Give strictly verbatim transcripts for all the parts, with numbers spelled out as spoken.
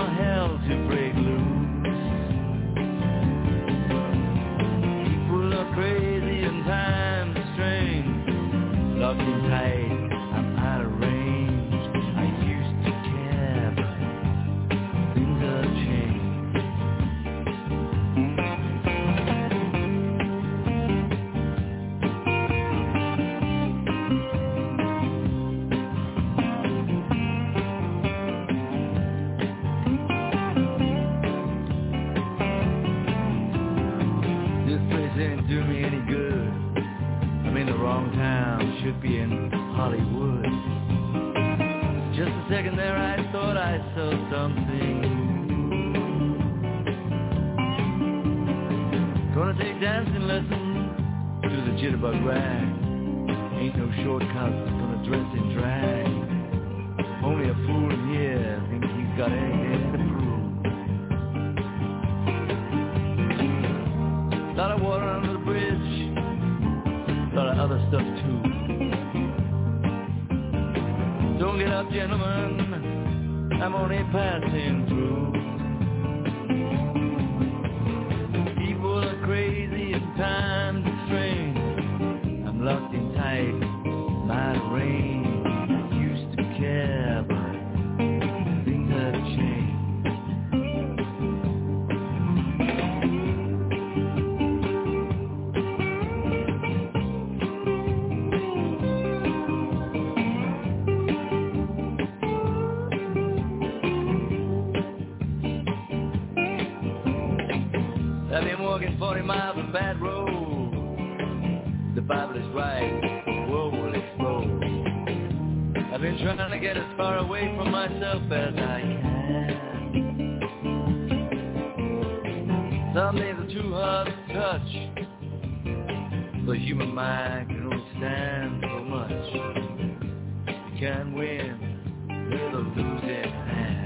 all hell to break loose. People are crazy and times are strange. Locked in tight, I'm out of range. I used to care, but things have changed. Do me any good. I'm in the wrong town, should be in Hollywood. Just a second there I thought I saw something. Gonna take dancing lessons to the jitterbug rag. Ain't no shortcuts, gonna dress in drag. Only a fool in here thinks he's got anything to prove. Lot of water under the bridge, lot of other stuff too. Don't get up, gentlemen, I'm only passing through. People are crazy and times are strange. I'm locked in tight, my range. Used to care, but things have changed. I've been walking forty miles of bad road. The Bible is right, the world will explode. I've been trying to get as far away from myself as I can. Some things are too hard to touch. The human mind can only stand so much. You can't win with a losing hand.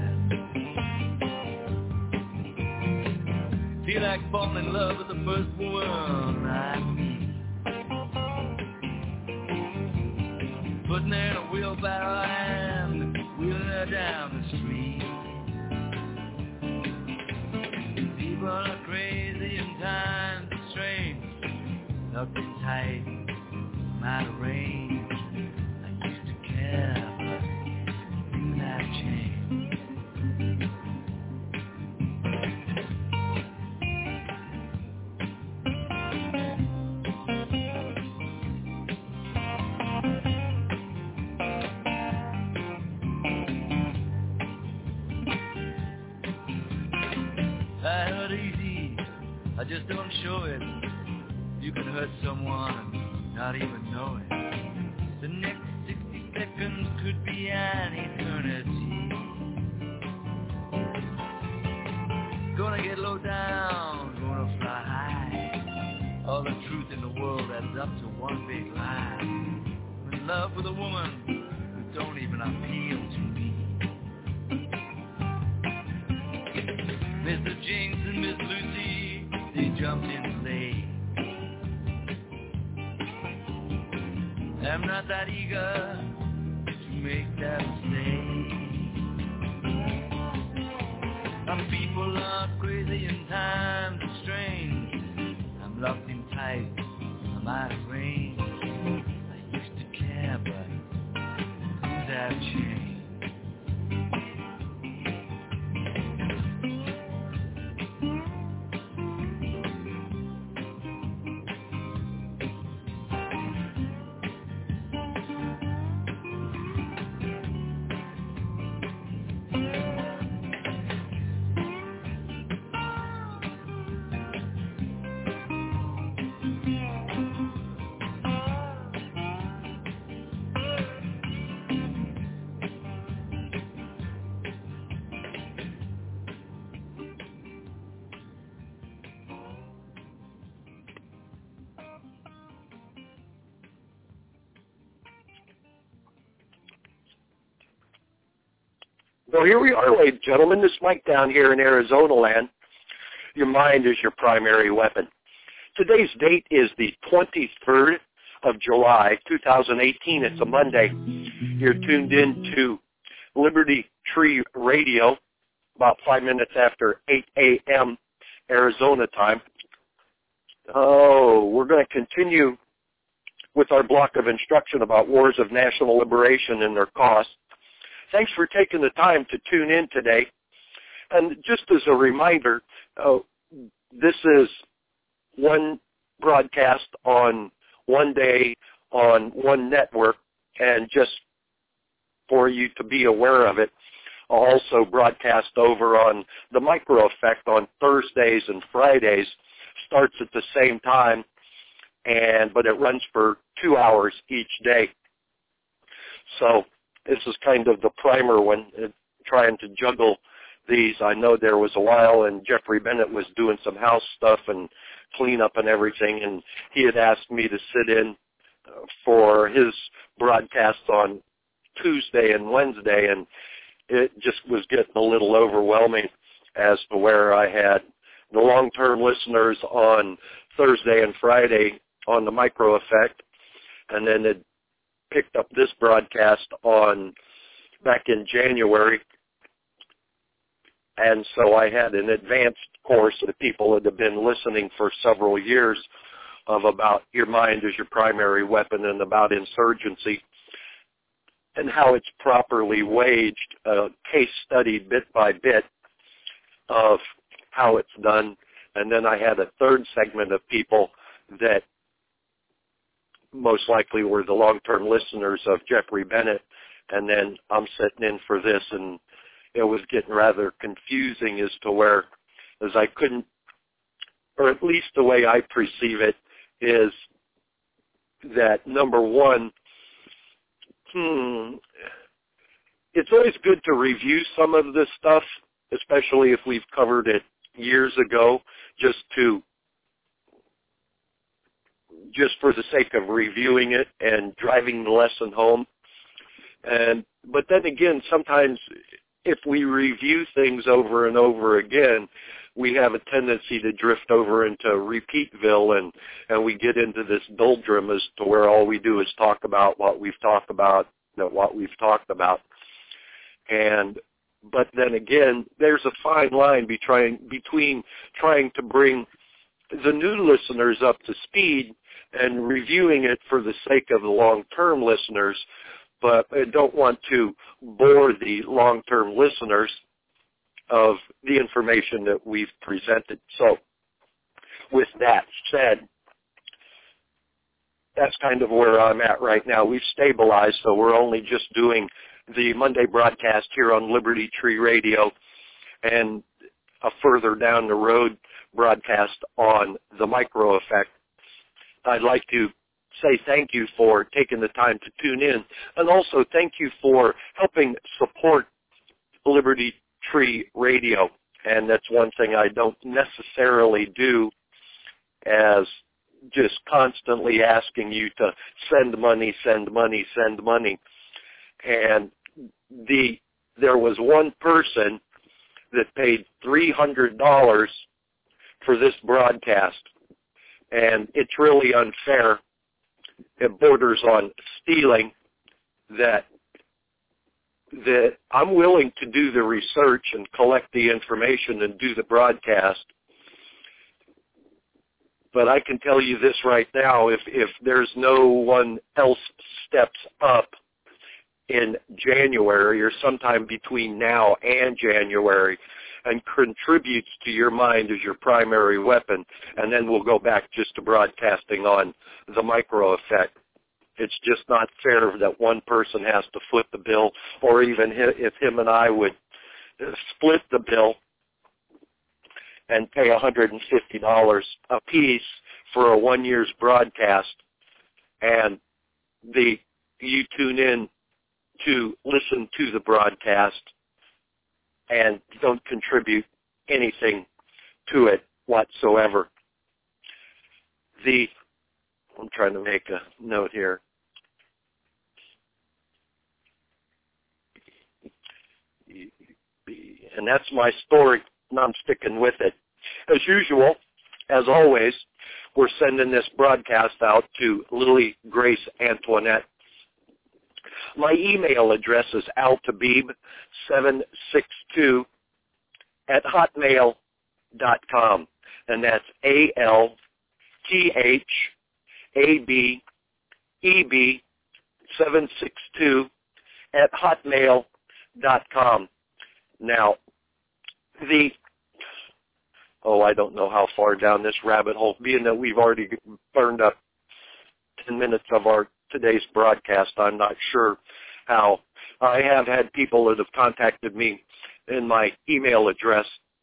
Feel like falling in love with the first woman I meet. Putting her in a wheelbarrow and wheeling her down the street. People are crazy and times are strange. Nothing tight, I'm out of range. I used to care, but things have changed. I hurt easy, I just don't show it. You can hurt someone and not even know it. The next sixty seconds could be an eternity. Gonna get low down, gonna fly high. All the truth in the world adds up to one big lie. I'm in love with a woman who don't even appeal to me. Mister James and Miss Lucy, they jumped in late. I'm not that eager to make that mistake. Some people are crazy and times are strange. I'm locked in tight, I'm out of range. I used to care, but things have changed. Well, here we are, ladies and gentlemen. This Mike down here in Arizona land. Your mind is your primary weapon. Today's date is the twenty-third of July, two thousand eighteen. It's a Monday. You're tuned in to Liberty Tree Radio, about five minutes after eight a.m. Arizona time. Oh, we're going to continue with our block of instruction about wars of national liberation and their costs. Thanks for taking the time to tune in today. And just as a reminder, uh, this is one broadcast on one day on one network, and just for you to be aware of it, I'll also broadcast over on the Micro Effect on Thursdays and Fridays. Starts at the same time, and but it runs for two hours each day. So this is kind of the primer when uh, trying to juggle these. I know there was a while, and Jeffrey Bennett was doing some house stuff and cleanup and everything, and he had asked me to sit in uh, for his broadcasts on Tuesday and Wednesday, and it just was getting a little overwhelming as to where I had the long-term listeners on Thursday and Friday on the Micro Effect, and then it picked up this broadcast on back in January. And so I had an advanced course that people that have been listening for several years of about your mind as your primary weapon and about insurgency and how it's properly waged, a case study bit by bit of how it's done. And then I had a third segment of people that most likely were the long-term listeners of Jeffrey Bennett, and then I'm sitting in for this, and it was getting rather confusing as to where, as I couldn't, or at least the way I perceive it, is that, number one, hmm, it's always good to review some of this stuff, especially if we've covered it years ago, just to, just for the sake of reviewing it and driving the lesson home. And, but then again, sometimes if we review things over and over again, we have a tendency to drift over into Repeatville, and, and we get into this doldrum as to where all we do is talk about what we've talked about, what we've talked about. And but then again, there's a fine line between, between trying to bring the new listeners up to speed and reviewing it for the sake of the long-term listeners, but I don't want to bore the long-term listeners of the information that we've presented. So with that said, that's kind of where I'm at right now. We've stabilized, so we're only just doing the Monday broadcast here on Liberty Tree Radio and a further down the road broadcast on the Micro Effect. I'd like to say thank you for taking the time to tune in, and also thank you for helping support Liberty Tree Radio. And that's one thing I don't necessarily do, as just constantly asking you to send money, send money, send money. And the there was one person that paid three hundred dollars for this broadcast, and it's really unfair. It borders on stealing. That that I'm willing to do the research and collect the information and do the broadcast, but I can tell you this right now, if if there's no one else steps up in January or sometime between now and January and contributes to your mind as your primary weapon, and then we'll go back just to broadcasting on the Micro Effect. It's just not fair that one person has to foot the bill, or even if him and I would split the bill and pay one hundred fifty dollars a piece for a one year's broadcast, and the you tune in to listen to the broadcast and don't contribute anything to it whatsoever. The I'm trying to make a note here. And that's my story, and I'm sticking with it. As usual, as always, we're sending this broadcast out to Lily Grace Antoinette. My email address is altabib seven six two at hotmail dot com. And that's A L T H A B E B seven six two at hotmail dot com. Now, the, oh, I don't know how far down this rabbit hole, being that we've already burned up ten minutes of our today's broadcast, I'm not sure how. I have had people that have contacted me in my email address,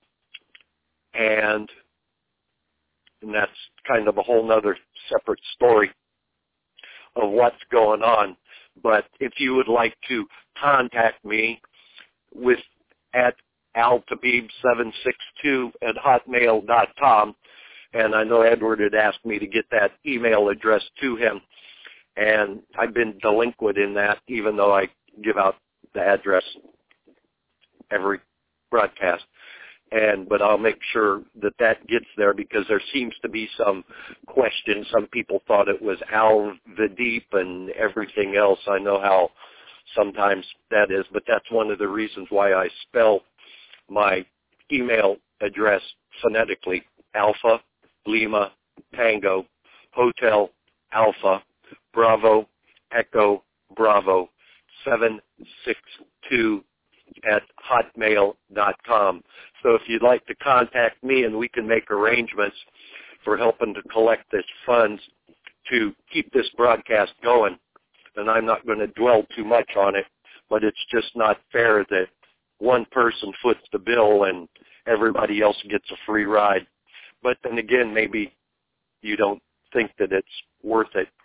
and, and that's kind of a whole nother separate story of what's going on. But if you would like to contact me with at altabib seven six two at hotmail dot com, and I know Edward had asked me to get that email address to him, and I've been delinquent in that, even though I give out the address every broadcast. And but I'll make sure that that gets there, because there seems to be some question. Some people thought it was Al Vadeep and everything else. I know how sometimes that is, but that's one of the reasons why I spell my email address phonetically: Alpha, Lima, Tango, Hotel, Alpha, Bravo, Echo, Bravo, seven six two at hotmail dot com. So if you'd like to contact me, and we can make arrangements for helping to collect this funds to keep this broadcast going, and I'm not going to dwell too much on it, but it's just not fair that one person foots the bill and everybody else gets a free ride. But then again, maybe you don't think that it's worth it.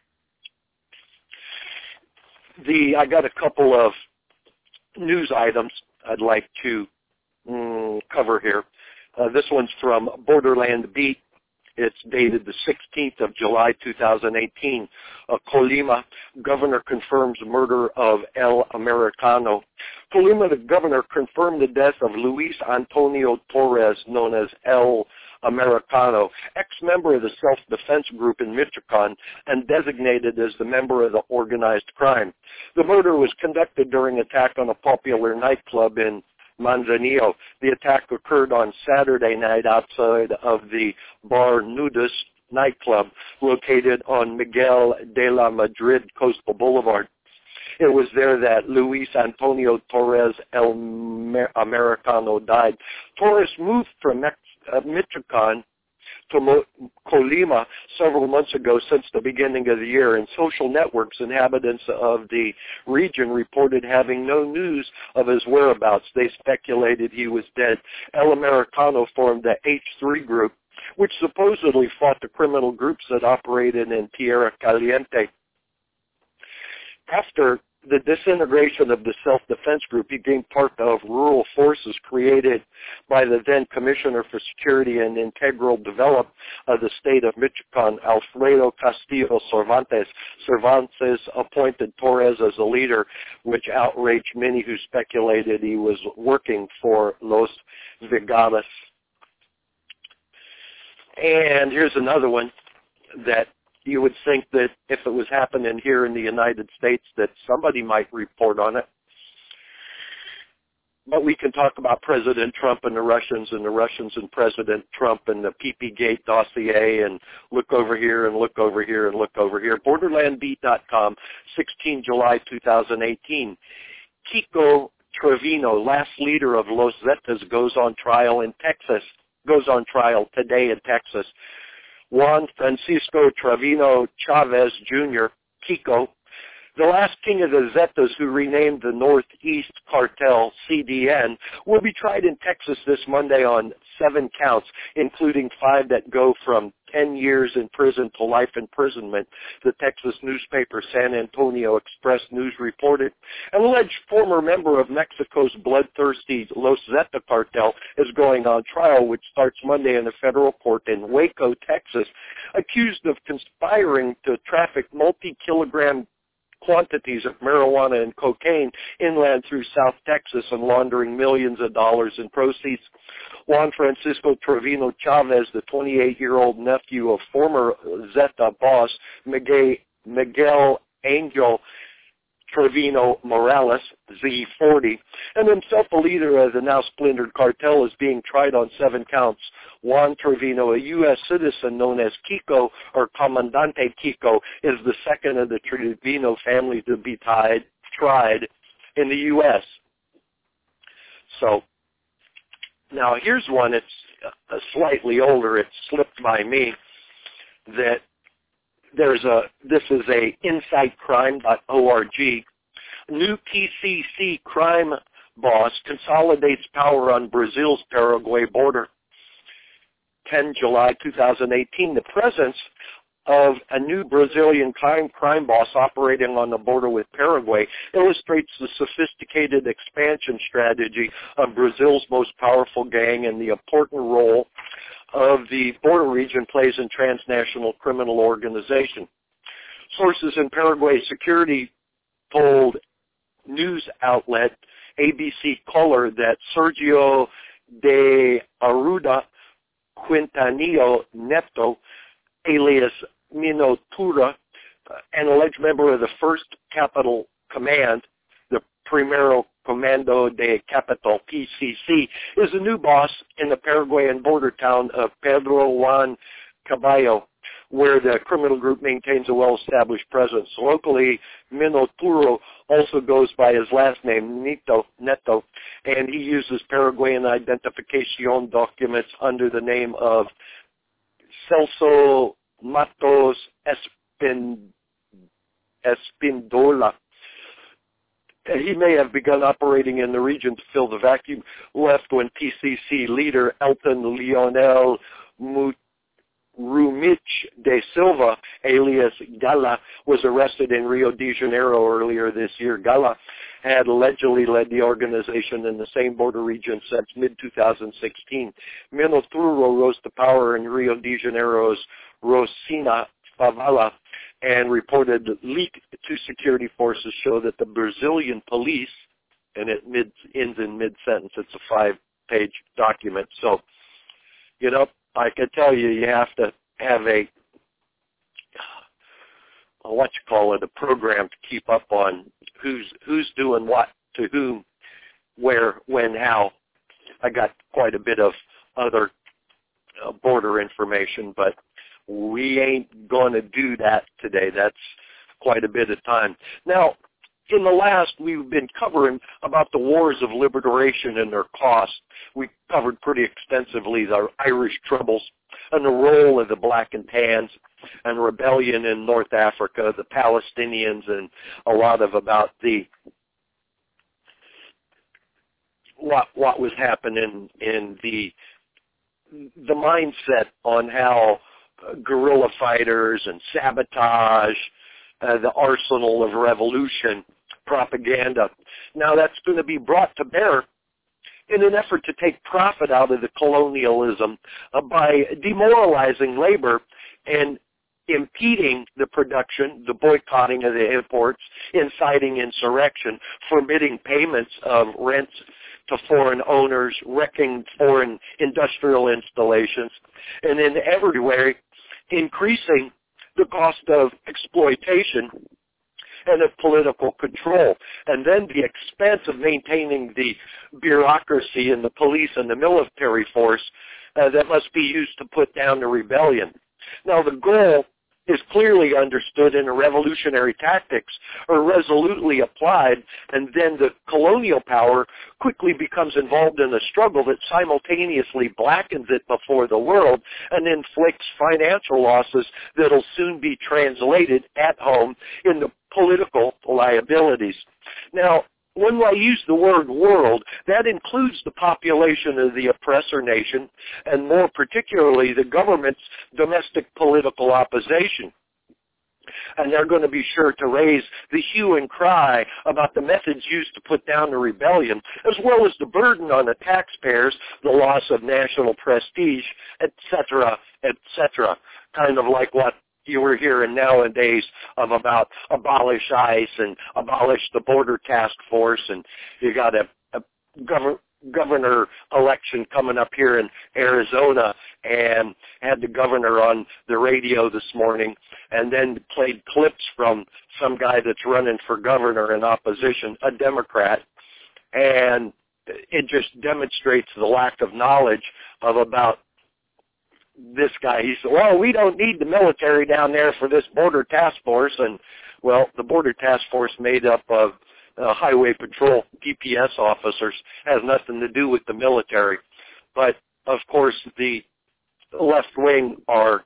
The I got a couple of news items I'd like to mm, cover here. Uh, this one's from Borderland Beat. It's dated the sixteenth of July, two thousand eighteen. Uh, Colima, governor confirms murder of El Americano. Colima, the governor, confirmed the death of Luis Antonio Torres, known as El Americano, ex-member of the self-defense group in Michoacan and designated as the member of the organized crime. The murder was conducted during an attack on a popular nightclub in Manzanillo. The attack occurred on Saturday night outside of the Bar Nudus nightclub located on Miguel de la Madrid Coastal Boulevard. It was there that Luis Antonio Torres El Americano died. Torres moved from Mex- uh, Michoacan to Mo- Colima several months ago since the beginning of the year. In social networks, inhabitants of the region reported having no news of his whereabouts. They speculated he was dead. El Americano formed the H three group, which supposedly fought the criminal groups that operated in Tierra Caliente. After the disintegration of the self-defense group, he became part of rural forces created by the then Commissioner for Security and Integral Development of the state of Michoacan, Alfredo Castillo Cervantes. Cervantes appointed Torres as a leader, which outraged many who speculated he was working for Los Vigares. And here's another one that you would think that if it was happening here in the United States that somebody might report on it. But we can talk about President Trump and the Russians and the Russians and President Trump and the P P Gate dossier and look over here and look over here and look over here. Borderland Beat dot com, sixteenth of July, two thousand eighteen. Kiko Trevino, last leader of Los Zetas, goes on trial in Texas, goes on trial today in Texas. Juan Francisco Trevino Chavez Junior, Kiko, the last king of the Zetas who renamed the Northeast Cartel, C D N, will be tried in Texas this Monday on seven counts, including five that go from ten years in prison to life imprisonment. The Texas newspaper San Antonio Express News reported an alleged former member of Mexico's bloodthirsty Los Zeta cartel is going on trial, which starts Monday in a federal court in Waco, Texas, accused of conspiring to traffic multi-kilogram quantities of marijuana and cocaine inland through South Texas and laundering millions of dollars in proceeds. Juan Francisco Trevino Chavez, the twenty-eight-year-old nephew of former Zeta boss Miguel, Miguel Angel Trevino Morales, Z forty, and himself a leader of the now splintered cartel, is being tried on seven counts. Juan Trevino, a U S citizen known as Kiko, or Comandante Kiko, is the second of the Trevino family to be tied, tried in the U S So, now here's one that's uh, slightly older. It slipped by me that there's a, this is a insight crime dot org. New P C C crime boss consolidates power on Brazil's Paraguay border. the tenth of July two thousand eighteen, the presence of a new Brazilian crime, crime boss operating on the border with Paraguay illustrates the sophisticated expansion strategy of Brazil's most powerful gang and the important role of the border region plays in transnational criminal organization. Sources in Paraguay security told news outlet A B C Color that Sergio de Arruda Quintanillo Neto, alias Minotura, an alleged member of the First Capital Command, the Primero Comando de Capital, P C C, is the new boss in the Paraguayan border town of Pedro Juan Caballo, where the criminal group maintains a well-established presence. Locally, Minoturo also goes by his last name, Neto, Neto, and he uses Paraguayan identification documents under the name of Celso Matos Espindola. He may have begun operating in the region to fill the vacuum left when P C C leader Elton Leonel Rumich de Silva, alias Gala, was arrested in Rio de Janeiro earlier this year. Gala had allegedly led the organization in the same border region since mid twenty sixteen. Minoturo rose to power in Rio de Janeiro's Rosina Favela and reported leak to security forces show that the Brazilian police, and it mid, ends in mid-sentence, it's a five-page document. So, you know, I can tell you, you have to have a, what you call it, a program to keep up on who's who's doing what to whom, where, when, how. I got quite a bit of other uh, border information, but we ain't going to do that today. That's quite a bit of time. Now, in the last, we've been covering about the wars of liberation and their cost. We covered pretty extensively the Irish Troubles and the role of the Black and Tans and rebellion in North Africa, the Palestinians, and a lot of about the what what was happening in the the mindset on how guerrilla fighters and sabotage, uh, the arsenal of revolution, propaganda. Now that's going to be brought to bear in an effort to take profit out of the colonialism uh, by demoralizing labor and impeding the production, the boycotting of the imports, inciting insurrection, forbidding payments of rents to foreign owners, wrecking foreign industrial installations, and in every way increasing the cost of exploitation and of political control, and then the expense of maintaining the bureaucracy and the police and the military force uh, that must be used to put down the rebellion. Now, the goal is clearly understood in the revolutionary tactics are resolutely applied, and then the colonial power quickly becomes involved in a struggle that simultaneously blackens it before the world and inflicts financial losses that will soon be translated at home into political liabilities. Now, when I use the word world, that includes the population of the oppressor nation, and more particularly the government's domestic political opposition. And they're going to be sure to raise the hue and cry about the methods used to put down the rebellion, as well as the burden on the taxpayers, the loss of national prestige, et cetera, et cetera. Kind of like what you were hearing nowadays of about abolish ICE and abolish the border task force, and you got a, a government governor election coming up here in Arizona, and had the governor on the radio this morning, and then played clips from some guy that's running for governor in opposition, a Democrat, and it just demonstrates the lack of knowledge of about this guy. He said, well, we don't need the military down there for this border task force, and, well, the border task force made up of uh, highway patrol D P S officers, has nothing to do with the military. But, of course, the left wing are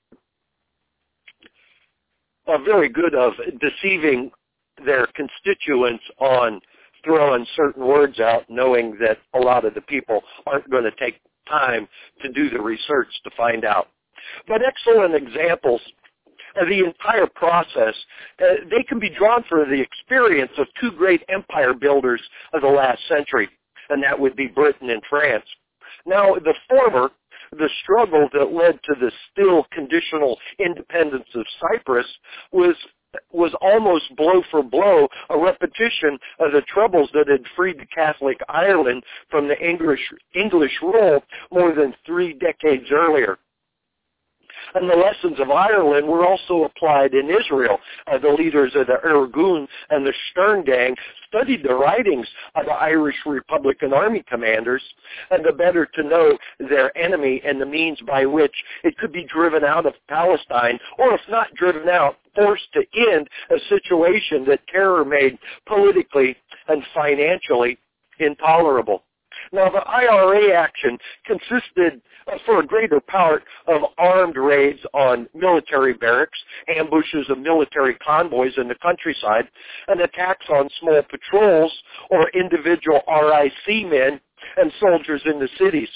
are very good of deceiving their constituents on throwing certain words out, knowing that a lot of the people aren't going to take time to do the research to find out. But excellent examples of the entire process, uh, they can be drawn from the experience of two great empire builders of the last century, and that would be Britain and France. Now, the former, the struggle that led to the still conditional independence of Cyprus, was was almost blow for blow a repetition of the troubles that had freed the Catholic Ireland from the English English rule more than three decades earlier. And the lessons of Ireland were also applied in Israel. Uh, the leaders of the Irgun and the Stern Gang studied the writings of the Irish Republican Army commanders, and the better to know their enemy and the means by which it could be driven out of Palestine, or if not driven out, forced to end a situation that terror made politically and financially intolerable. Now, the I R A action consisted, uh, for a greater part, of armed raids on military barracks, ambushes of military convoys in the countryside, and attacks on small patrols or individual R I C men and soldiers in the cities.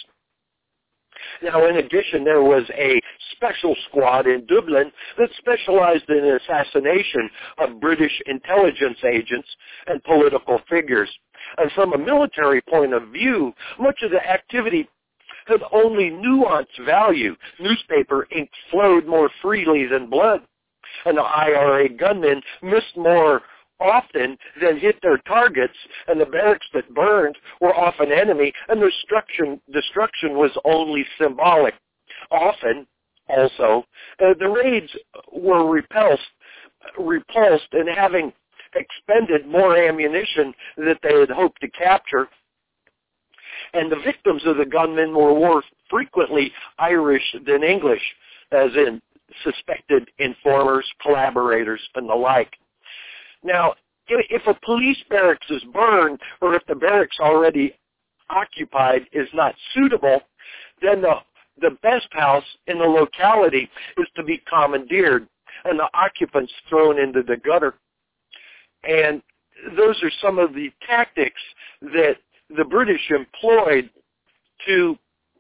Now, in addition, there was a special squad in Dublin that specialized in assassination of British intelligence agents and political figures. And from a military point of view, much of the activity had only nuanced value. Newspaper ink flowed more freely than blood, and the I R A gunmen missed more often than hit their targets, and the barracks that burned were often enemy, and destruction, destruction was only symbolic. Often, also, uh, the raids were repulsed, repulsed and having expended more ammunition that they had hoped to capture. And the victims of the gunmen were more frequently Irish than English, as in suspected informers, collaborators, and the like. Now, if a police barracks is burned, or if the barracks already occupied is not suitable, then the, the best house in the locality is to be commandeered and the occupants thrown into the gutter. And those are some of the tactics that the British employed to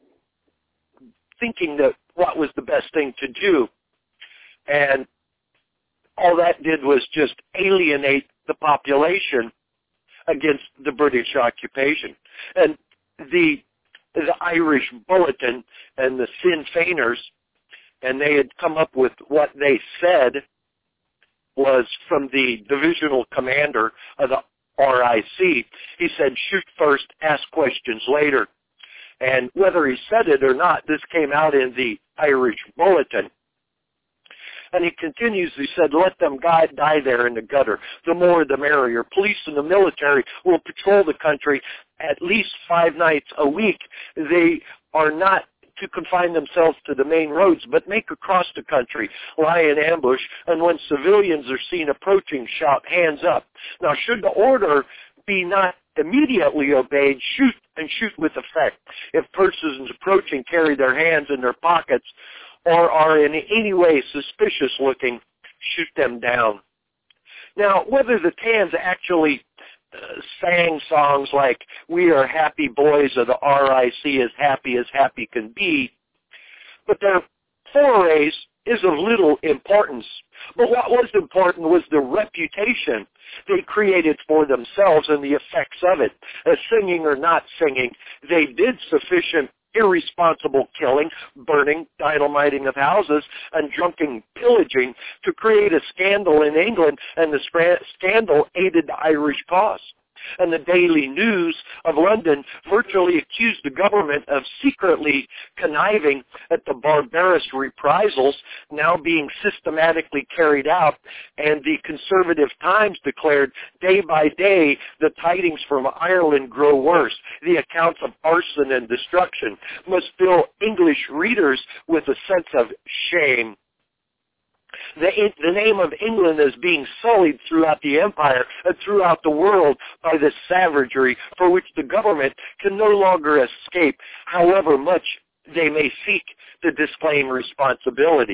thinking that what was the best thing to do. And all that did was just alienate the population against the British occupation. And the the Irish Bulletin and the Sinn Féiners, and they had come up with what they said was from the divisional commander of the R I C. He said, shoot first, ask questions later. And whether he said it or not, this came out in the Irish Bulletin. And he continues, he said, let them die, die there in the gutter. The more the merrier. Police and the military will patrol the country at least five nights a week. They are not to confine themselves to the main roads, but make across the country, lie in ambush, and when civilians are seen approaching, shout, hands up. Now, should the order be not immediately obeyed, shoot and shoot with effect. If persons approaching carry their hands in their pockets or are in any way suspicious looking, shoot them down. Now, whether the Tans actually uh, sang songs like, we are happy boys of the R I C, as happy as happy can be, but their forays is of little importance. But what was important was the reputation they created for themselves and the effects of it. As singing or not singing, they did sufficient irresponsible killing, burning, dynamiting of houses, and drunken pillaging to create a scandal in England, and the scandal aided the Irish cause. And the Daily News of London virtually accused the government of secretly conniving at the barbarous reprisals now being systematically carried out. And the Conservative Times declared, day by day, the tidings from Ireland grow worse. The accounts of arson and destruction must fill English readers with a sense of shame. The, the name of England is being sullied throughout the empire and throughout the world by this savagery for which the government can no longer escape, however much they may seek to disclaim responsibility.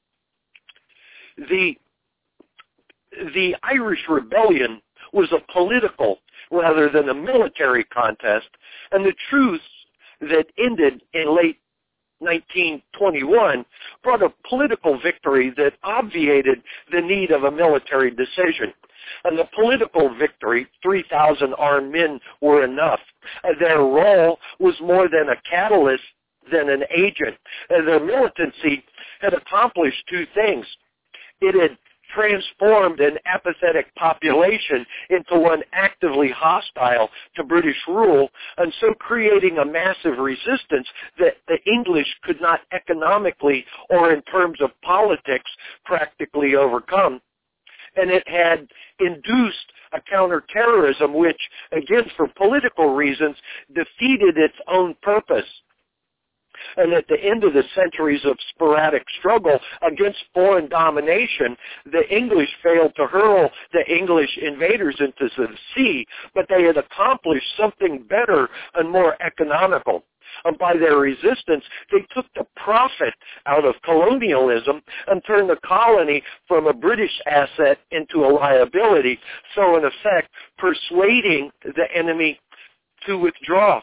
The, the Irish Rebellion was a political rather than a military contest, and the truce that ended in late nineteen twenty-one brought a political victory that obviated the need of a military decision. And the political victory, three thousand armed men were enough. Their role was more than a catalyst than an agent. And their militancy had accomplished two things. It had transformed an apathetic population into one actively hostile to British rule, and so creating a massive resistance that the English could not economically or in terms of politics practically overcome. And it had induced a counterterrorism which, again for political reasons, defeated its own purpose. And at the end of the centuries of sporadic struggle against foreign domination, the English failed to hurl the English invaders into the sea, but they had accomplished something better and more economical. And by their resistance, they took the profit out of colonialism and turned the colony from a British asset into a liability, so in effect persuading the enemy to withdraw.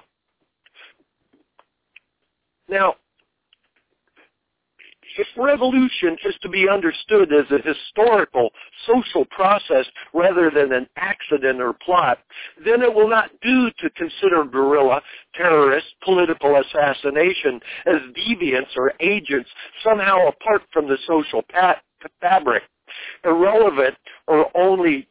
Now, if revolution is to be understood as a historical, social process rather than an accident or plot, then it will not do to consider guerrilla, terrorist, political assassination as deviants or agents somehow apart from the social pat- fabric, irrelevant or only,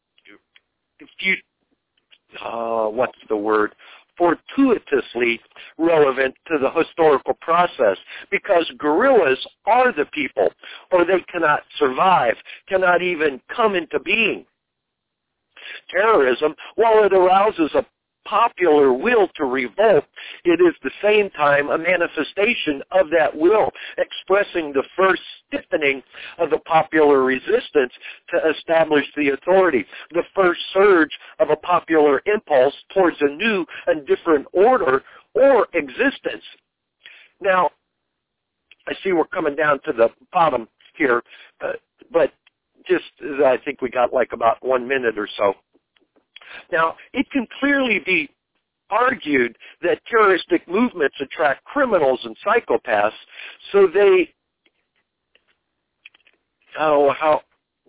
uh, what's the word? fortuitously relevant to the historical process, because guerrillas are the people, or they cannot survive, cannot even come into being. Terrorism, while it arouses a popular will to revolt, it is at the same time a manifestation of that will, expressing the first stiffening of the popular resistance to establish the authority, the first surge of a popular impulse towards a new and different order or existence. Now, I see we're coming down to the bottom here, uh, but just, I think we got like about one minute or so. Now, it can clearly be argued that terroristic movements attract criminals and psychopaths, so they, oh, how,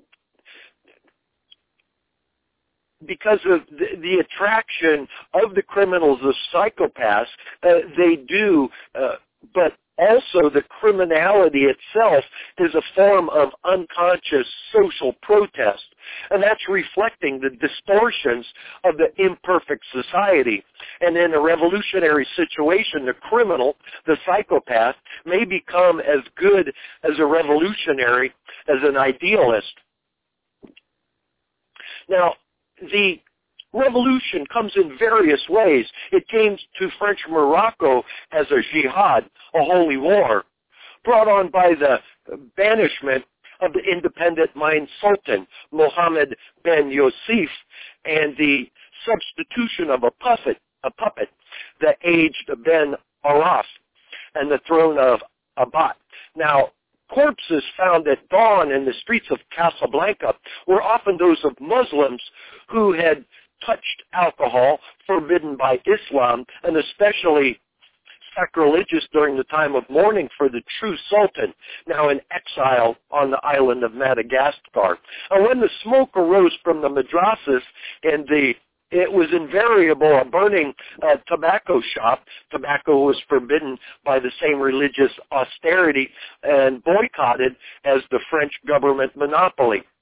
because of the, the attraction of the criminals, the psychopaths, uh, they do, uh, but also the criminality itself is a form of unconscious social protest. And that's reflecting the distortions of the imperfect society. And in a revolutionary situation, the criminal, the psychopath, may become as good as a revolutionary as an idealist. Now, the revolution comes in various ways. It came to French Morocco as a jihad, a holy war, brought on by the banishment of the independent mind sultan, Mohammed ben Yosef, and the substitution of a puppet, a puppet, the aged Ben Araf, and the throne of Abat. Now, corpses found at dawn in the streets of Casablanca were often those of Muslims who had touched alcohol, forbidden by Islam, and especially sacrilegious during the time of mourning for the true sultan, now in exile on the island of Madagascar. And when the smoke arose from the madrasas and the it was invariable a burning uh, tobacco shop. Tobacco was forbidden by the same religious austerity and boycotted as the French government monopoly.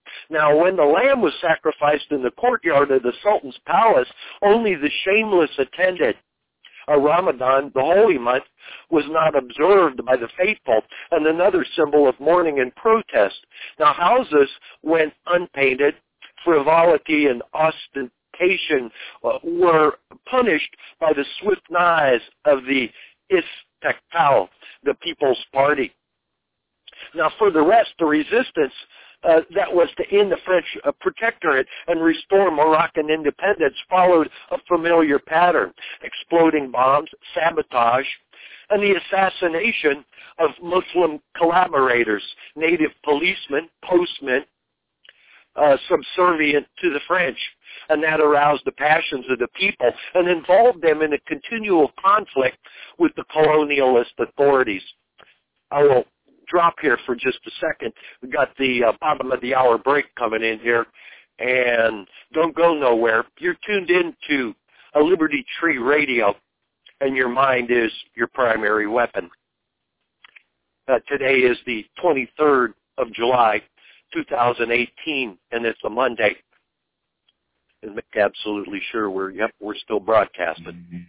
Now, when the lamb was sacrificed in the courtyard of the Sultan's palace, only the shameless attended. A Ramadan, the holy month, was not observed by the faithful, and another symbol of mourning and protest. Now, houses went unpainted. Frivolity and ostentation uh, were punished by the swift knives of the Istiqlal, the People's Party. Now, for the rest, the resistance uh, that was to end the French uh, protectorate and restore Moroccan independence followed a familiar pattern: exploding bombs, sabotage, and the assassination of Muslim collaborators, native policemen, postmen, uh, subservient to the French. And that aroused the passions of the people and involved them in a continual conflict with the colonialist authorities. I will drop here for just a second. We've got the uh, bottom of the hour break coming in here, and don't go nowhere. You're tuned in to a Liberty Tree Radio, and your mind is your primary weapon. Uh, today is the twenty-third of July, two thousand eighteen, and it's a Monday. And make absolutely sure we're, yep, we're still broadcasting.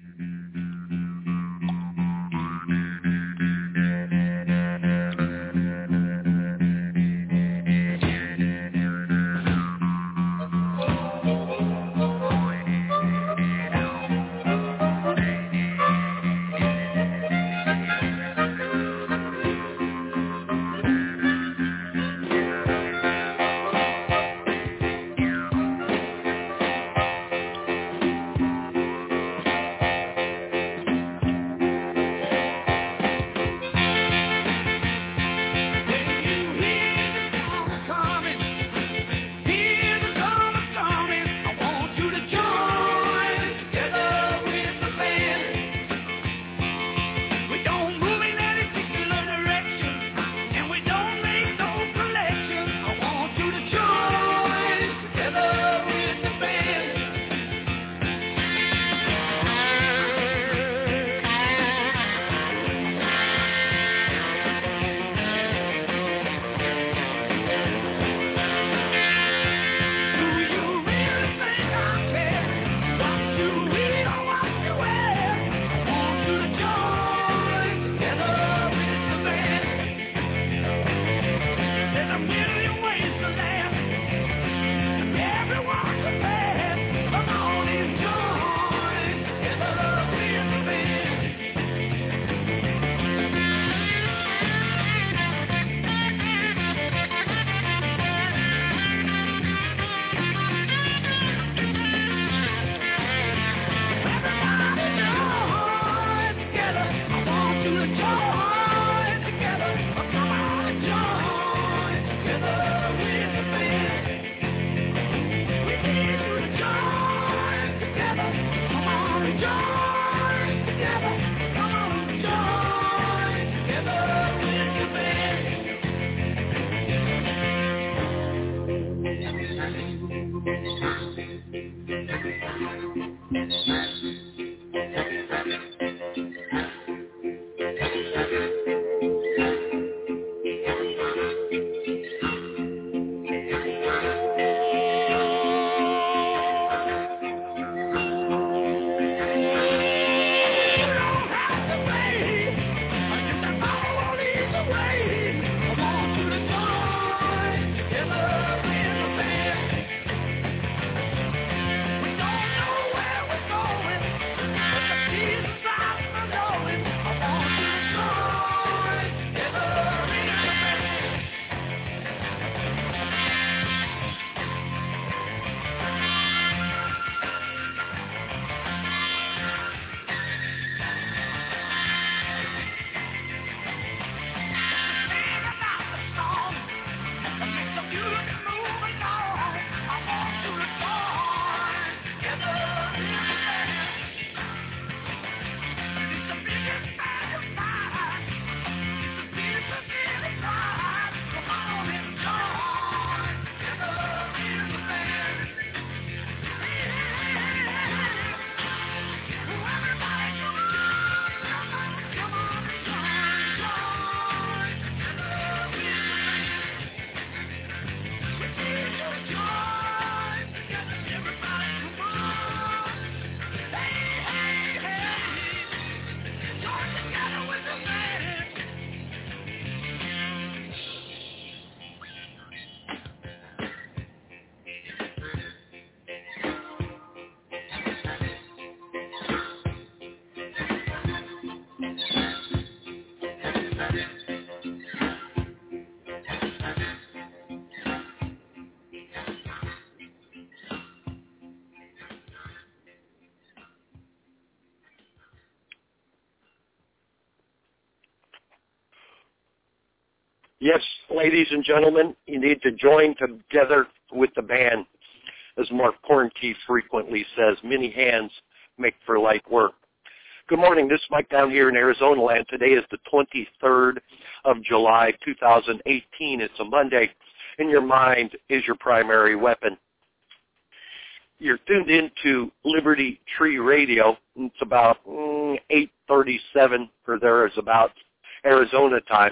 Yes, ladies and gentlemen, you need to join together with the band. As Mark Pornkey frequently says, many hands make for light work. Good morning. This is Mike down here in Arizona land. Today is the twenty-third of July, two thousand eighteen. It's a Monday, and your mind is your primary weapon. You're tuned into Liberty Tree Radio. It's about mm, eight thirty-seven, or there is about Arizona time.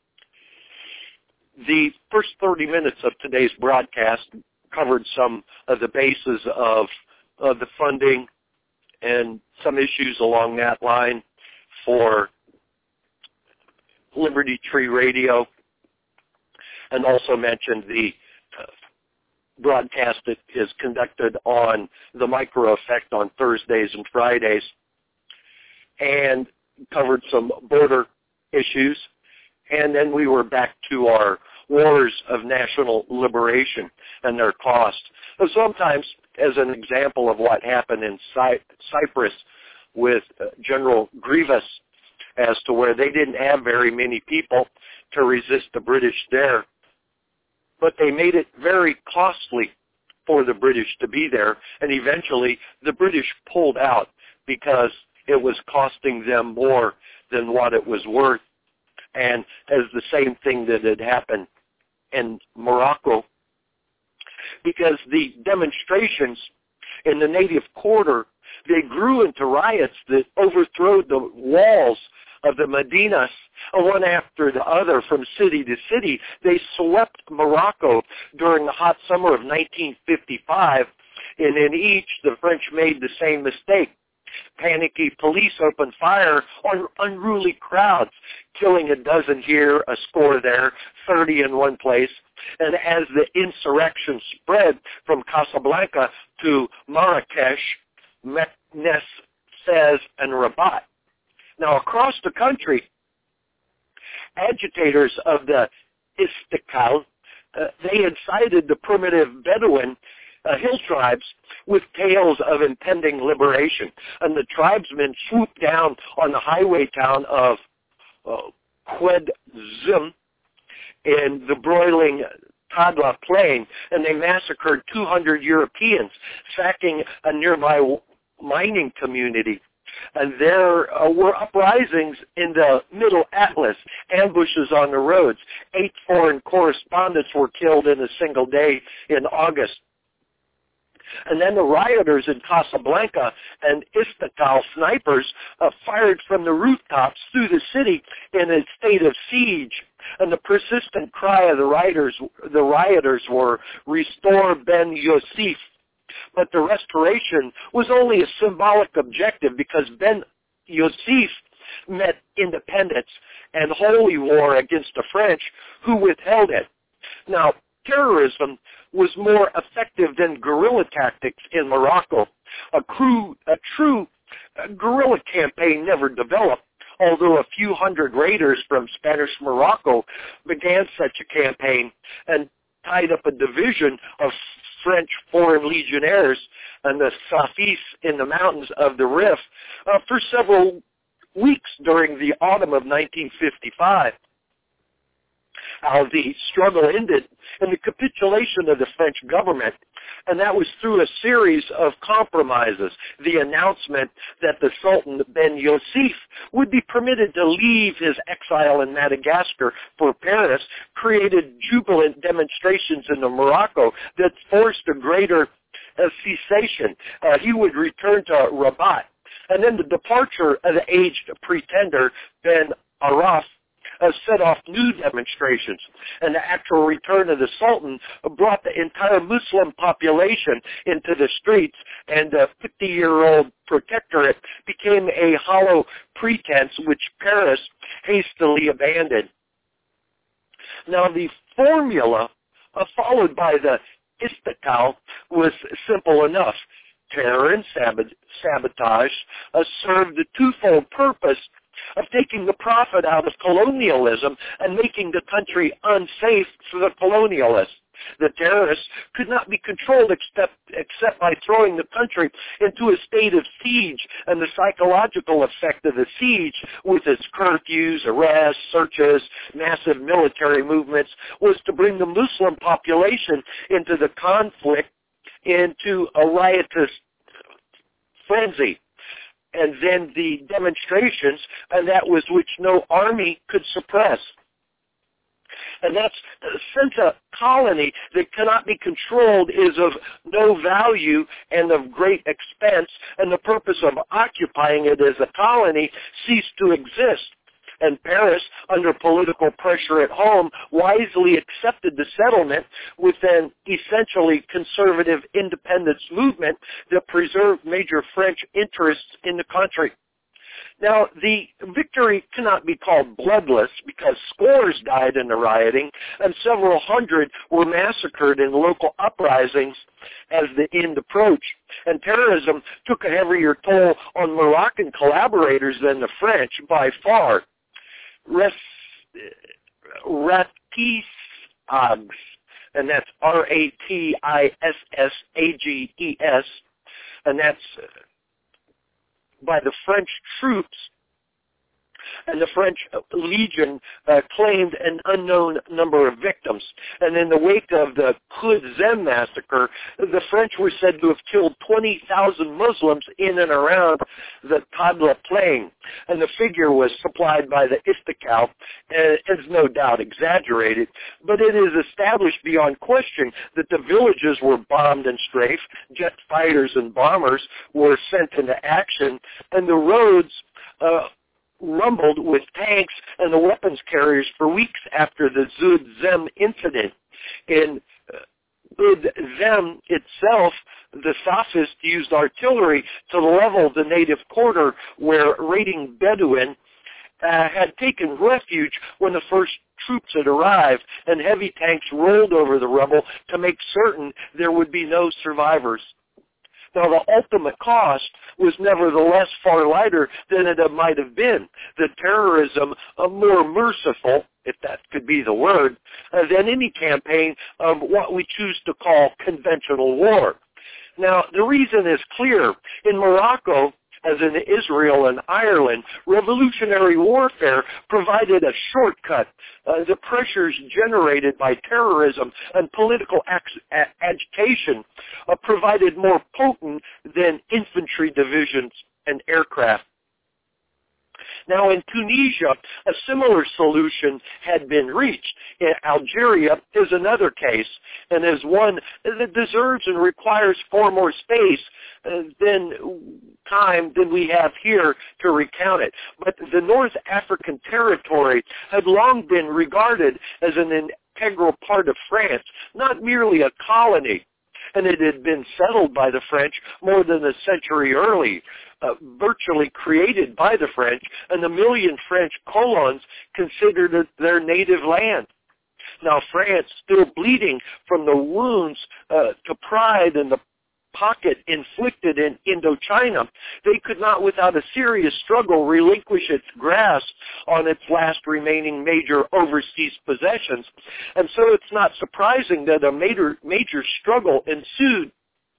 The first thirty minutes of today's broadcast covered some of the bases of, of the funding and some issues along that line for Liberty Tree Radio, and also mentioned the uh, broadcast that is conducted on the Micro Effect on Thursdays and Fridays, and covered some border issues. And then we were back to our wars of national liberation and their cost. So sometimes, as an example of what happened in Cy- Cyprus with uh, General Grievous, as to where they didn't have very many people to resist the British there, but they made it very costly for the British to be there, and eventually the British pulled out because it was costing them more than what it was worth. And as the same thing that had happened in Morocco, because the demonstrations in the native quarter, they grew into riots that overthrew the walls of the Medinas, one after the other, from city to city. They swept Morocco during the hot summer of nineteen fifty-five, and in each, the French made the same mistake. Panicky police opened fire on unruly crowds, killing a dozen here, a score there, thirty in one place. And as the insurrection spread from Casablanca to Marrakesh, Meknes, Fez, and Rabat. Now, across the country, agitators of the Istiqlal, uh, they had cited the primitive Bedouin Uh, hill tribes with tales of impending liberation. And the tribesmen swooped down on the highway town of uh, Quedzim in the broiling Tadla Plain, and they massacred two hundred Europeans, sacking a nearby mining community. And there uh, were uprisings in the Middle Atlas, ambushes on the roads. Eight foreign correspondents were killed in a single day in August. And then the rioters in Casablanca and Istiqlal snipers uh, fired from the rooftops through the city in a state of siege. And the persistent cry of the rioters, the rioters were, "Restore Ben Yosef." But the restoration was only a symbolic objective, because Ben Yosef meant independence and holy war against the French, who withheld it. Now, terrorism was more effective than guerrilla tactics in Morocco. A, crew, a true uh, guerrilla campaign never developed, although a few hundred raiders from Spanish Morocco began such a campaign and tied up a division of French foreign legionnaires and the Safis in the mountains of the Rif uh, for several weeks during the autumn of nineteen fifty-five. How the struggle ended in the capitulation of the French government, and that was through a series of compromises. The announcement that the Sultan Ben Yosef would be permitted to leave his exile in Madagascar for Paris created jubilant demonstrations in Morocco that forced a greater uh, cessation. Uh, he would return to Rabat. And then the departure of the aged pretender Ben Araf Uh, set off new demonstrations, and the actual return of the Sultan brought the entire Muslim population into the streets, and the fifty-year-old protectorate became a hollow pretense which Paris hastily abandoned. Now, the formula uh, followed by the Istiqlal was simple enough. Terror and sabotage uh, served the twofold purpose of taking the profit out of colonialism and making the country unsafe for the colonialists. The terrorists could not be controlled except, except by throwing the country into a state of siege, and the psychological effect of the siege, with its curfews, arrests, searches, massive military movements, was to bring the Muslim population into the conflict, into a riotous frenzy. And then the demonstrations, and that was which no army could suppress. And that's, since a colony that cannot be controlled is of no value and of great expense, and the purpose of occupying it as a colony ceased to exist. And Paris, under political pressure at home, wisely accepted the settlement with an essentially conservative independence movement that preserved major French interests in the country. Now, the victory cannot be called bloodless because scores died in the rioting and several hundred were massacred in local uprisings as the end approached. And terrorism took a heavier toll on Moroccan collaborators than the French by far. Res, Ratissages, and that's R A T I S S A G E S, and that's by the French troops, and the French Legion uh, claimed an unknown number of victims. And in the wake of the Quds massacre, the French were said to have killed twenty thousand Muslims in and around the Tadla plain. And the figure was supplied by the Istiqlal, and is no doubt exaggerated, but it is established beyond question that the villages were bombed and strafed, jet fighters and bombers were sent into action, and the roads uh, rumbled with tanks and the weapons carriers for weeks after the Zud Zem incident. In Zud Zem itself, the Sophists used artillery to level the native quarter where raiding Bedouin uh, had taken refuge when the first troops had arrived, and heavy tanks rolled over the rubble to make certain there would be no survivors. Now, the ultimate cost was nevertheless far lighter than it might have been. The terrorism, uh, more merciful, if that could be the word, uh, than any campaign of what we choose to call conventional war. Now, the reason is clear. In Morocco, as in Israel and Ireland, revolutionary warfare provided a shortcut. Uh, the pressures generated by terrorism and political ag- a- agitation uh, provided more potent than infantry divisions and aircraft. Now, in Tunisia, a similar solution had been reached. In Algeria is another case, and is one that deserves and requires far more space uh, than time than we have here to recount it. But the North African territory had long been regarded as an integral part of France, not merely a colony. And it had been settled by the French more than a century early, uh, virtually created by the French, and a million French colons considered it their native land. Now, France, still bleeding from the wounds uh, to pride and the pocket inflicted in Indochina, they could not without a serious struggle relinquish its grasp on its last remaining major overseas possessions. And so it's not surprising that a major, major struggle ensued.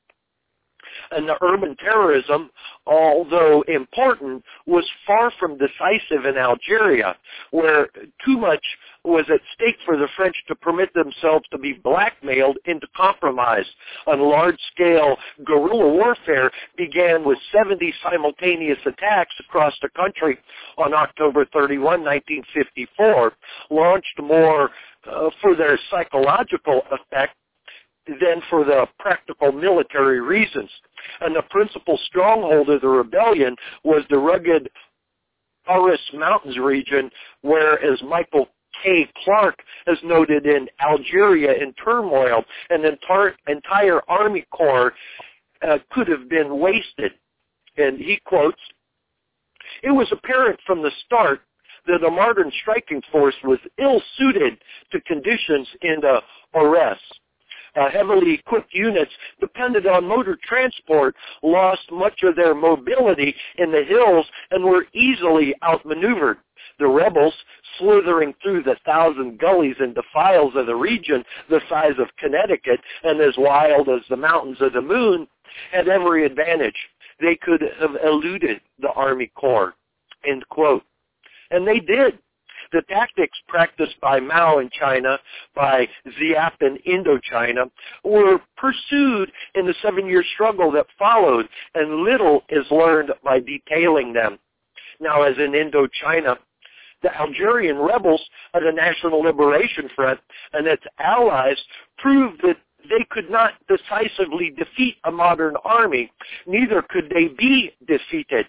And the urban terrorism, although important, was far from decisive in Algeria, where too much was at stake for the French to permit themselves to be blackmailed into compromise. On large-scale guerrilla warfare began with seventy simultaneous attacks across the country on October thirty-first, nineteen fifty-four, launched more uh, for their psychological effect than for the practical military reasons. And the principal stronghold of the rebellion was the rugged Taurus Mountains region, where, as Michael K. Clark has noted, in Algeria in turmoil, an entire, entire army corps uh, could have been wasted. And he quotes, "It was apparent from the start that a modern striking force was ill-suited to conditions in the Aures. uh, heavily equipped units depended on motor transport lost much of their mobility in the hills and were easily outmaneuvered. The rebels, slithering through the thousand gullies and defiles of the region the size of Connecticut and as wild as the mountains of the moon, had every advantage. They could have eluded the Army Corps, end quote. And they did. The tactics practiced by Mao in China, by Giap in Indochina, were pursued in the seven-year struggle that followed, and little is learned by detailing them. Now, as in Indochina, the Algerian rebels of the National Liberation Front and its allies proved that they could not decisively defeat a modern army, neither could they be defeated.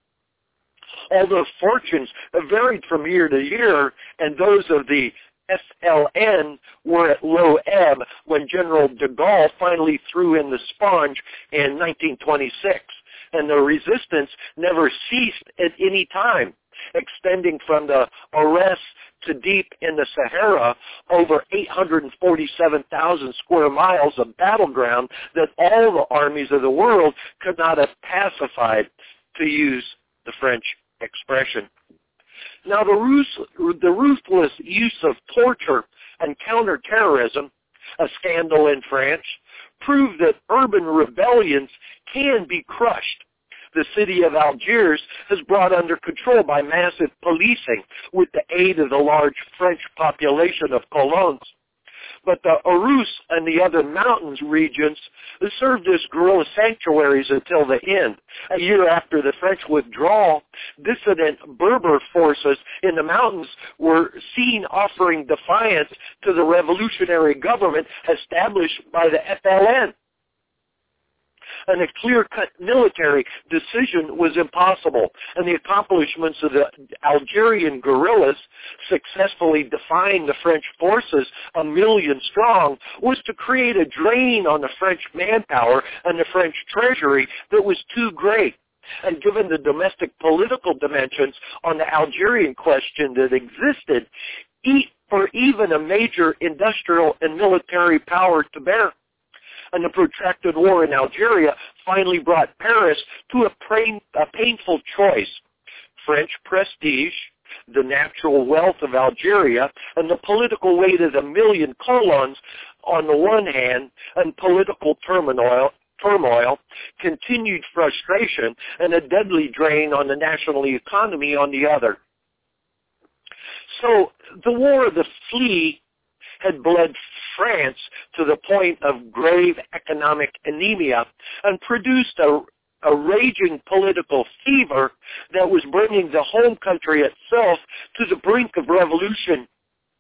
Although fortunes varied from year to year, and those of the F L N were at low ebb when General de Gaulle finally threw in the sponge in nineteen twenty-six, and the resistance never ceased at any time, extending from the Ores to deep in the Sahara, over eight hundred forty-seven thousand square miles of battleground that all the armies of the world could not have pacified, to use the French expression. Now, the, ruthless, the ruthless use of torture and counterterrorism, a scandal in France, proved that urban rebellions can be crushed. The city of Algiers is brought under control by massive policing with the aid of the large French population of colons. But the Arus and the other mountains regions served as guerrilla sanctuaries until the end. A year after the French withdrawal, dissident Berber forces in the mountains were seen offering defiance to the revolutionary government established by the F L N. And a clear-cut military decision was impossible, and the accomplishments of the Algerian guerrillas, successfully defying the French forces a million strong, was to create a drain on the French manpower and the French treasury that was too great. And given the domestic political dimensions on the Algerian question that existed, for even a major industrial and military power to bear. And the protracted war in Algeria finally brought Paris to a, pain, a painful choice: French prestige, the natural wealth of Algeria, and the political weight of the million colons on the one hand, and political turmoil, turmoil, continued frustration, and a deadly drain on the national economy on the other. So the War of the Flea had bled France to the point of grave economic anemia and produced a, a raging political fever that was bringing the home country itself to the brink of revolution.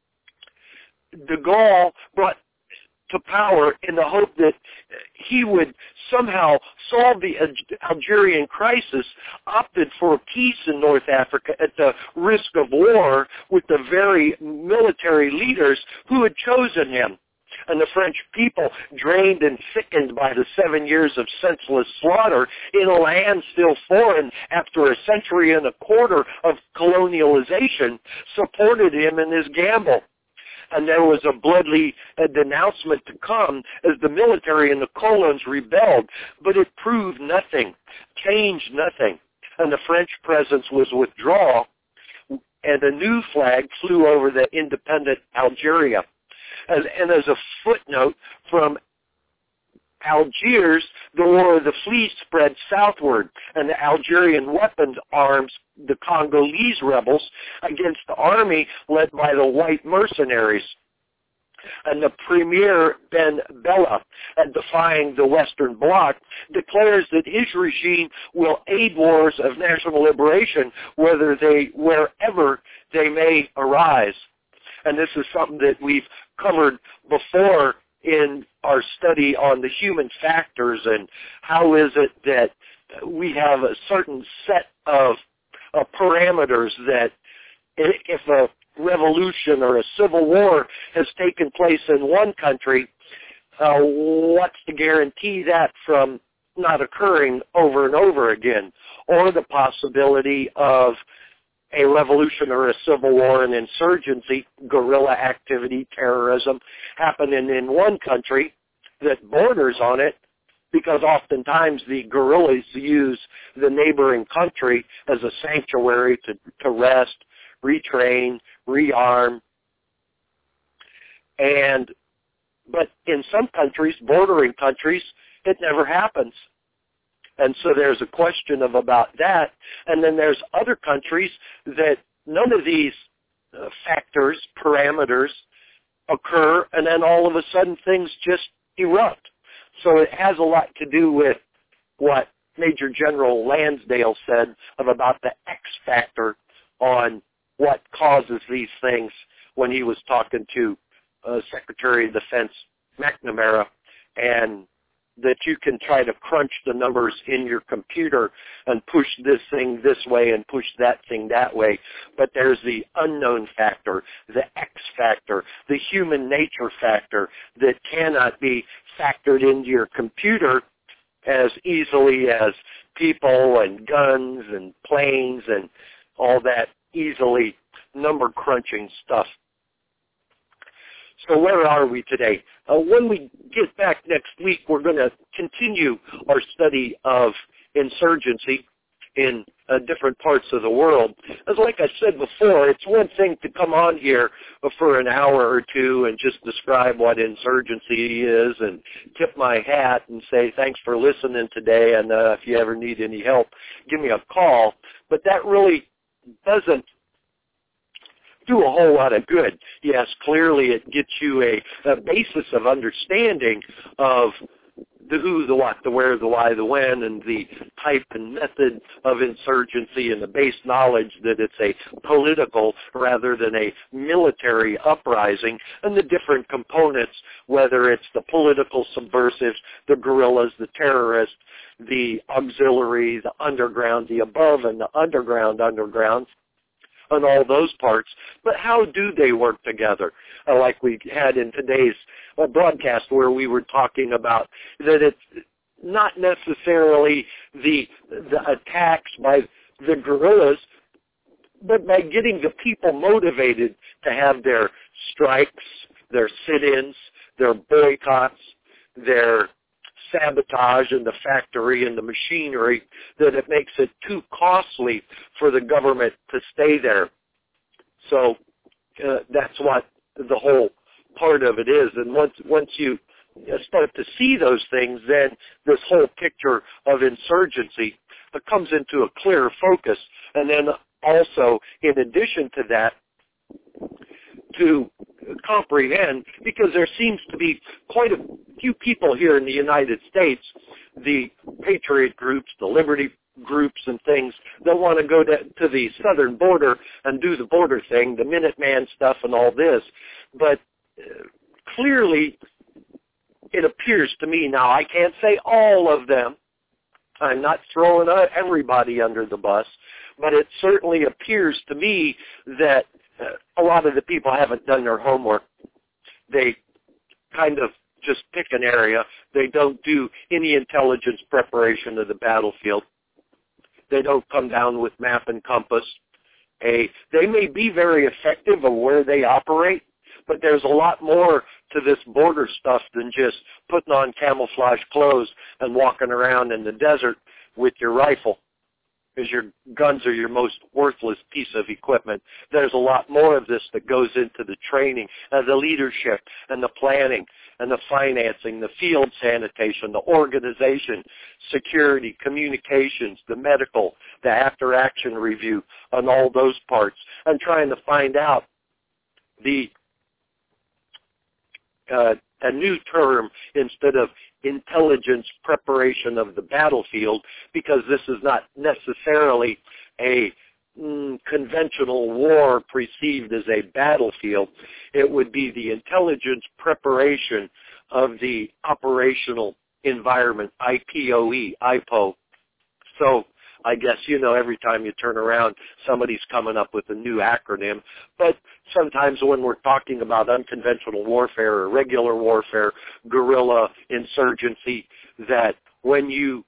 De Gaulle brought to power in the hope that he would somehow solve the Algerian crisis, opted for peace in North Africa at the risk of war with the very military leaders who had chosen him. And the French people, drained and sickened by the seven years of senseless slaughter in a land still foreign after a century and a quarter of colonialization, supported him in his gamble. And there was a bloody uh, denouncement to come as the military and the colons rebelled, but it proved nothing, changed nothing, and the French presence was withdrawal, and a new flag flew over the independent Algeria. And, and as a footnote, from Algiers, the War of the Fleece spread southward, and the Algerian weapons arms the Congolese rebels against the army led by the white mercenaries. And the Premier Ben Bella, at defying the Western Bloc, declares that his regime will aid wars of national liberation, whether they, wherever they may arise. And this is something that we've covered before in our study on the human factors and how is it that we have a certain set of uh, parameters that if a revolution or a civil war has taken place in one country, uh, what's to guarantee that from not occurring over and over again, or the possibility of a revolution or a civil war, an insurgency, guerrilla activity, terrorism happening in one country that borders on it, because oftentimes the guerrillas use the neighboring country as a sanctuary to, to rest, retrain, rearm. And but in some countries, bordering countries, it never happens. And so there's a question of about that. And then there's other countries that none of these uh, factors, parameters occur, and then all of a sudden things just erupt. So it has a lot to do with what Major General Lansdale said of about the X factor on what causes these things when he was talking to uh, Secretary of Defense McNamara, and that you can try to crunch the numbers in your computer and push this thing this way and push that thing that way. But there's the unknown factor, the X factor, the human nature factor that cannot be factored into your computer as easily as people and guns and planes and all that easily number crunching stuff. So where are we today? Uh, when we get back next week, we're going to continue our study of insurgency in uh, different parts of the world. As like I said before, it's one thing to come on here for an hour or two and just describe what insurgency is and tip my hat and say, thanks for listening today, and uh, if you ever need any help, give me a call. But that really doesn't do a whole lot of good. Yes, clearly it gets you a, a basis of understanding of the who, the what, the where, the why, the when, and the type and method of insurgency, and the base knowledge that it's a political rather than a military uprising, and the different components, whether it's the political subversives, the guerrillas, the terrorists, the auxiliary, the underground, the above and the underground underground, and all those parts. But how do they work together? Uh, like we had in today's uh, broadcast where we were talking about that it's not necessarily the, the attacks by the guerrillas, but by getting the people motivated to have their strikes, their sit-ins, their boycotts, their sabotage in the factory and the machinery, that it makes it too costly for the government to stay there. So uh, that's what the whole part of it is. And once once you start to see those things, then this whole picture of insurgency comes into a clearer focus. And then also, in addition to that, to comprehend, because there seems to be quite a few people here in the United States, the patriot groups, the liberty groups and things, that want to go to, to the southern border and do the border thing, the Minuteman stuff and all this. But uh, clearly, it appears to me, now I can't say all of them, I'm not throwing everybody under the bus, but it certainly appears to me that uh, a lot of the people haven't done their homework. They kind of just pick an area. They don't do any intelligence preparation of the battlefield. They don't come down with map and compass. A, they may be very effective of where they operate, but there's a lot more to this border stuff than just putting on camouflage clothes and walking around in the desert with your rifle, because your guns are your most worthless piece of equipment. There's a lot more of this that goes into the training and the leadership and the planning and the financing, the field sanitation, the organization, security, communications, the medical, the after-action review, and all those parts, and trying to find out the uh, a new term instead of intelligence preparation of the battlefield, because this is not necessarily a mm, conventional war perceived as a battlefield. It would be the intelligence preparation of the operational environment, I P O E, I P O. So I guess, you know, every time you turn around, somebody's coming up with a new acronym. But sometimes when we're talking about unconventional warfare or regular warfare, guerrilla insurgency, that when you,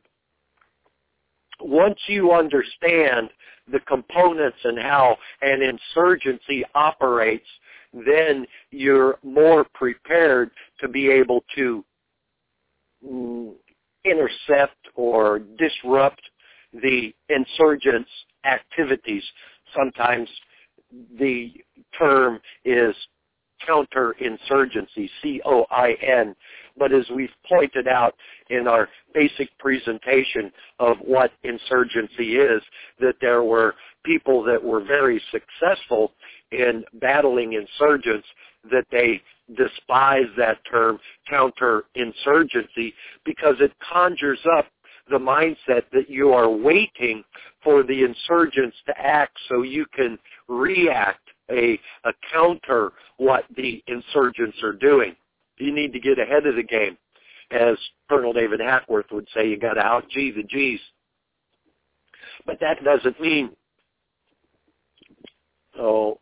once you understand the components and how an insurgency operates, then you're more prepared to be able to mm, intercept or disrupt the insurgents' activities. Sometimes the term is counterinsurgency, C O I N. But as we've pointed out in our basic presentation of what insurgency is, that there were people that were very successful in battling insurgents, that they despise that term counterinsurgency because it conjures up the mindset that you are waiting for the insurgents to act so you can react, a, a counter what the insurgents are doing. You need to get ahead of the game. As Colonel David Hackworth would say, you got to out-G the G's. But that doesn't mean oh,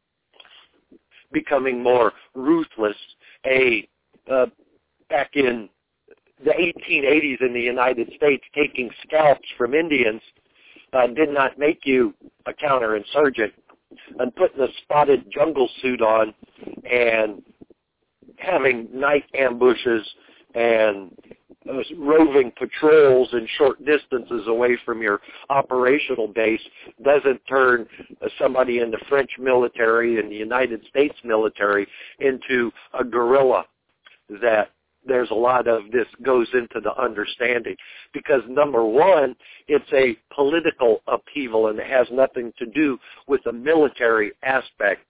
becoming more ruthless. A uh, back in the eighteen eighties in the United States, taking scalps from Indians uh, did not make you a counterinsurgent. And putting a spotted jungle suit on and having night ambushes and uh, roving patrols in short distances away from your operational base doesn't turn uh, somebody in the French military and the United States military into a guerrilla. That there's a lot of this goes into the understanding. Because number one, it's a political upheaval and it has nothing to do with the military aspect.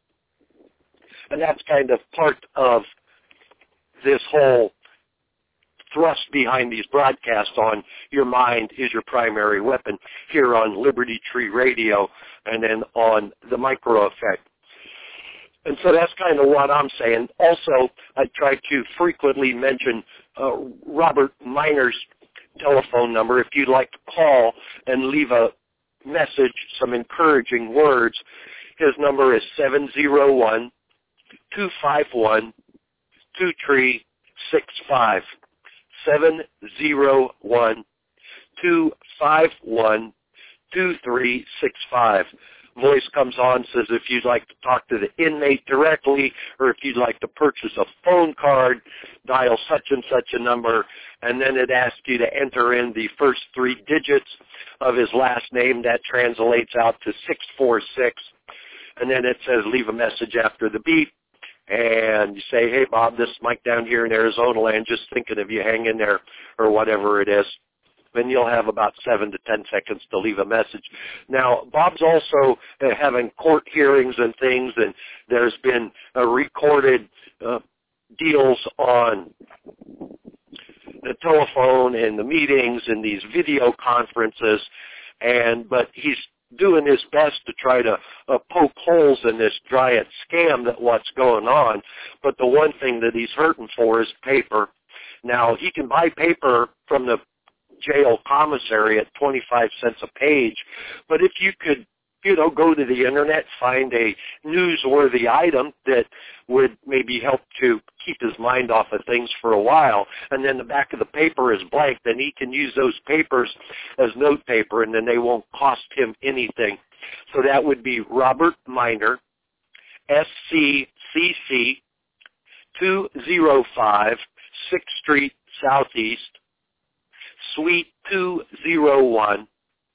And that's kind of part of this whole thrust behind these broadcasts on Your Mind is Your Primary Weapon here on Liberty Tree Radio and then on the Micro Effect. And so that's kind of what I'm saying. Also, I try to frequently mention uh, Robert Miner's telephone number. If you'd like to call and leave a message, some encouraging words, his number is seven zero one, two five one, two three six five. seven zero one, two five one, two three six five. Voice comes on, says if you'd like to talk to the inmate directly or if you'd like to purchase a phone card, dial such and such a number, and then it asks you to enter in the first three digits of his last name. That translates out to six four six, and then it says leave a message after the beep, and you say, hey, Bob, this is Mike down here in Arizona land, just thinking of you, hang in there, or whatever it is. Then you'll have about seven to ten seconds to leave a message. Now, Bob's also uh, having court hearings and things, and there's been uh, recorded uh, deals on the telephone and the meetings and these video conferences, and but he's doing his best to try to uh, poke holes in this giant scam that what's going on. But the one thing that he's hurting for is paper. Now, he can buy paper from the jail commissary at twenty-five cents a page, but if you could, you know, go to the internet, find a newsworthy item that would maybe help to keep his mind off of things for a while, and then the back of the paper is blank, then he can use those papers as note paper, and then they won't cost him anything. So that would be Robert Miner, S C C C, two oh five sixth Street Southeast, Suite two oh one,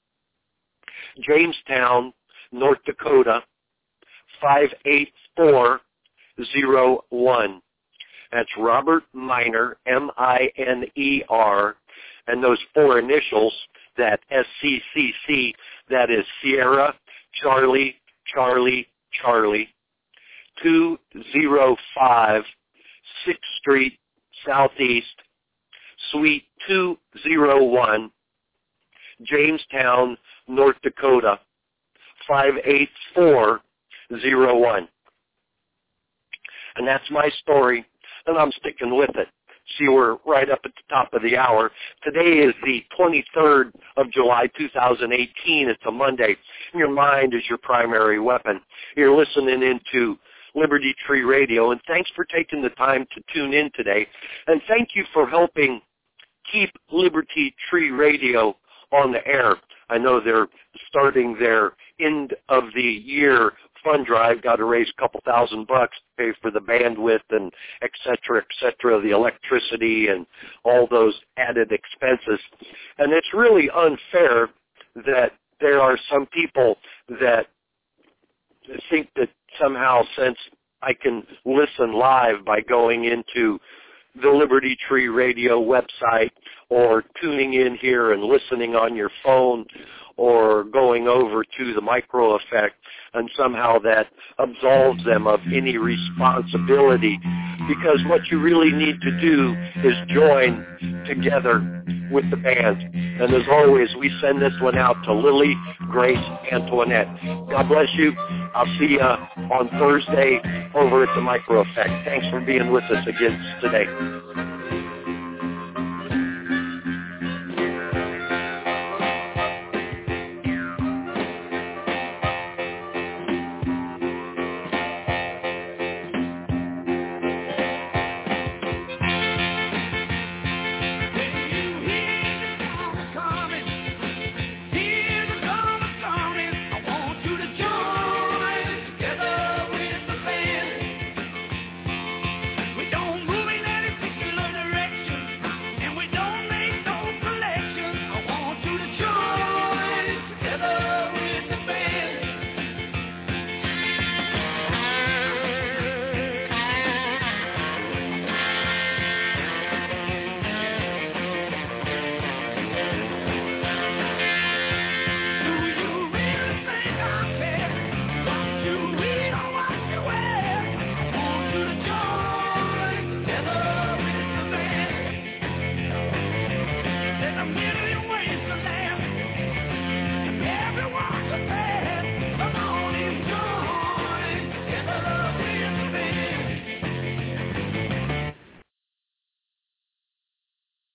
Jamestown, North Dakota, five eight four oh one. That's Robert Miner, M I N E R, and those four initials, that S C C C, that is Sierra, Charlie, Charlie, Charlie, two oh five sixth Street Southeast, Suite two oh one, Jamestown, North Dakota, five eight four oh one. And that's my story, and I'm sticking with it. See, we're right up at the top of the hour. Today is the twenty-third of July, two thousand eighteen. It's a Monday. Your mind is your primary weapon. You're listening into Liberty Tree Radio, and thanks for taking the time to tune in today. And thank you for helping keep Liberty Tree Radio on the air. I know they're starting their end of the year fund drive, got to raise a couple thousand bucks to pay for the bandwidth and et cetera, et cetera, the electricity and all those added expenses. And it's really unfair that there are some people that think that somehow, since I can listen live by going into the Liberty Tree Radio website or tuning in here and listening on your phone or going over to the Micro Effect, and somehow that absolves them of any responsibility, because what you really need to do is join together with the band. And as always, we send this one out to Lily, Grace, Antoinette. God bless you. I'll see you on Thursday over at the Micro Effect. Thanks for being with us again today.